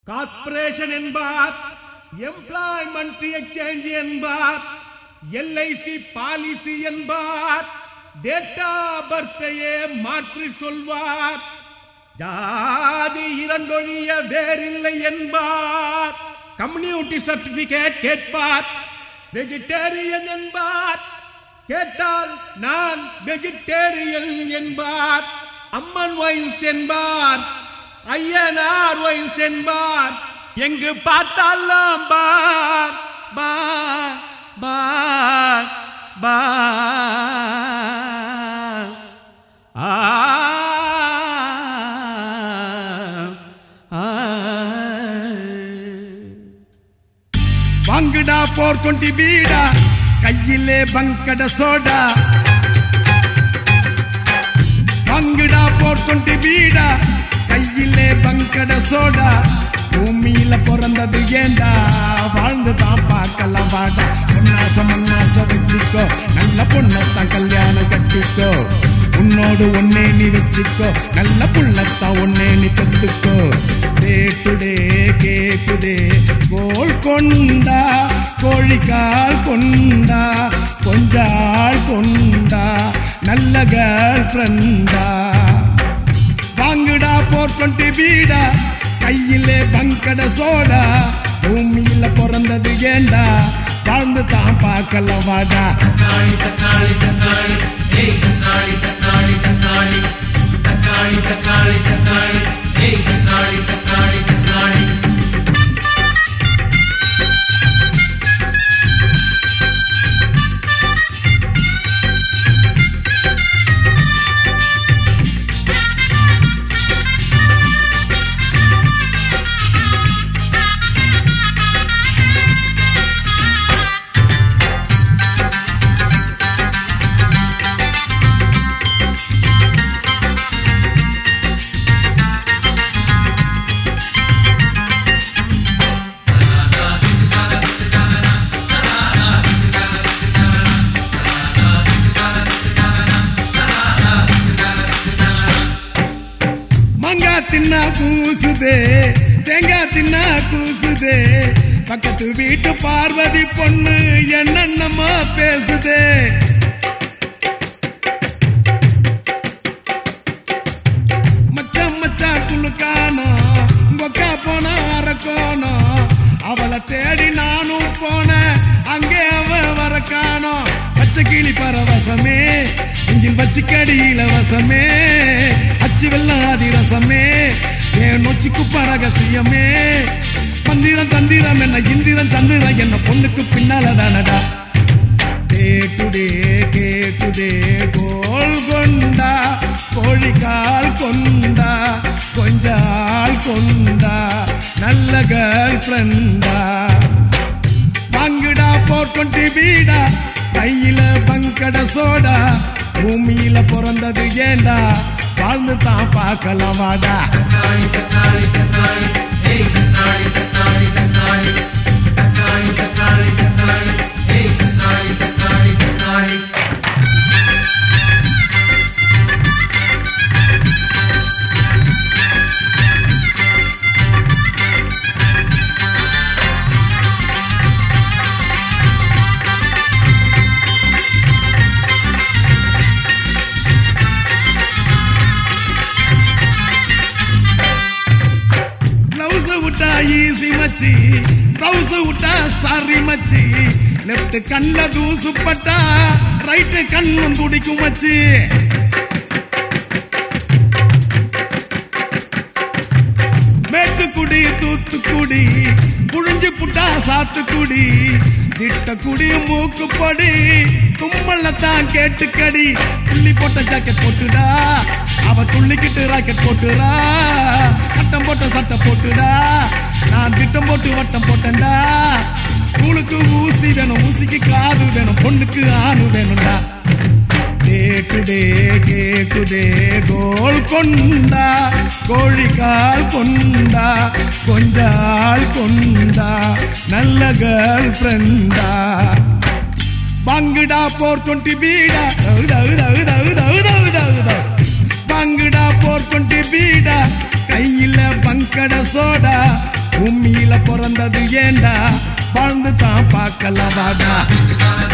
Corporation என்பார், employment exchange என்பார், LIC policy என்பார், டேட்டா பர்த்தையே மாற்றி சொல்வார், ஜாதி இரண்டொழிய வேறில்லை என்பார், கம்யூனிட்டி சர்டிபிகேட் கேட்பார், வெஜிடேரியன் என்பார், கேட்டால் நான் வெஜிடேரியன் என்பார், அம்மன் வைன்ஸ் என்பார், ஐயனார் வைன்ஸ் என்பார், எங்கு பார்த்தாலும் பார் பார் பார் பார். வாங்குடா 420 பீடா, கையிலே பங்கட சோடா. வாங்குடா 420 பீடா, கையிலே பங்கட சோடா. பூமியில பிறந்தது ஏண்டா, வாழ்ந்துதான் பார்க்கலாம் வாடா. பொன்னாச மண்ணாச வச்சுக்கோ, நல்ல பொண்ணத்தான் கல்யாணம் கட்டிக்கோ. உன்னோடு ஒன்னே நீ வச்சுக்கோ, நல்ல புள்ளத்தான் ஒன்னே நீ பெத்துக்கோ. டே டுடே கேக்குதே கோல் கொண்டா, கோழிக்கால் கொண்டா, கொஞ்சாள் கொண்டா, நல்ல கேர்ள் ஃப்ரெண்டா. வாங்குடா 420 பீடா, கையிலே பங்கட சோடா. பூமியில பிறந்தது ஏண்டா, வாழ்ந்து தான் பார்க்கலாம் வாடா. தக்காளி தக்காளி தக்காளி ஏய் தக்காளி தக்காளி தக்காளி தக்காளி தக்காளி தக்காளி ஏய் தக்காளி தக்காளி தக்காளி. தின்னா கூசுதே, தேங்காய் தின்னா கூசுதே. பக்கத்து வீட்டு பார்வதி பொண்ணு என்னென்னமா பேசுதே. மச்சான் மச்சான் குளுக்கானோ, கொக்கா போனா அரக்கோனோ. அவளை தேடி நானும் போன, அங்கே அவ வரக்கானோ. பச்சை கிளி பரவசமே, இஞ்சில் வச்சு கடியில வசமே, அச்சு வெள்ளம் அதிரசமே, என் நொச்சிக்கு பரகசியமே. மந்திரம் தந்திரம் என்ன, இந்திரம் சந்திரம் என்ன, பொண்ணுக்கு பின்னால தானடா. டே டுடே கேக்குதே கோல் கொண்டா, கோழிக்கால் கொண்டா, கொஞ்சாள் கொண்டா, நல்ல கேர்ள் ஃப்ரெண்டா. வாங்குடா 420 பீடா, கையில பங்கட சோடா. பூமியில பிறந்தது ஏண்டா, வாழ்ந்து தான் பார்க்கலாம் வாடா. தக்காளி தக்காளி தக்காளி ஏய் தக்காளி தக்காளி தக்காளி தக்காளி தக்காளி தக்காளி ஏய் தக்காளி தக்காளி தக்காளி. ஈசி மச்சி, ப்ரௌஸ் விட்டா சாரி மச்சி. லெப்ட் கண்ல தூசு பட்டா, ரைட் கண்ணும் துடிக்கும் மச்சி. மேட்டுக்குடி தூத்துக்குடி, புழிஞ்சு புட்டா சாத்துக்குடி. திட்டக்குடி மூக்குப்படி, தும்மல்லத்தான் கேட்டுக்கடி. துள்ளி போட்ட ஜாக்கெட் போட்டுடா, அவ துள்ளிக்கிட்டு ராக்கெட் போட்டுடா. வட்டம் போட்ட சட்டை போட்டுடா, நான் திட்டம் போட்டு வட்டம் போட்டேன்டா. கூழுக்கு ஊசி வேணும், ஊசிக்கு காது வேணும், பொண்ணுக்கு ஆணு வேணும்டா. டே டுடே கேக்குதே கோல் கொண்டா, கோழிக்கால் கொண்டா, கொஞ்சாள் கொண்டா, நல்ல கேர்ள் ஃப்ரெண்டா. வாங்குடா 420 பீடா, வாங்குடா 420 பீடா, கையில பங்கட சோடா. பூமியில பிறந்தது ஏண்டா வாழ்ந்து தான் பார்க்கலாம் வாடா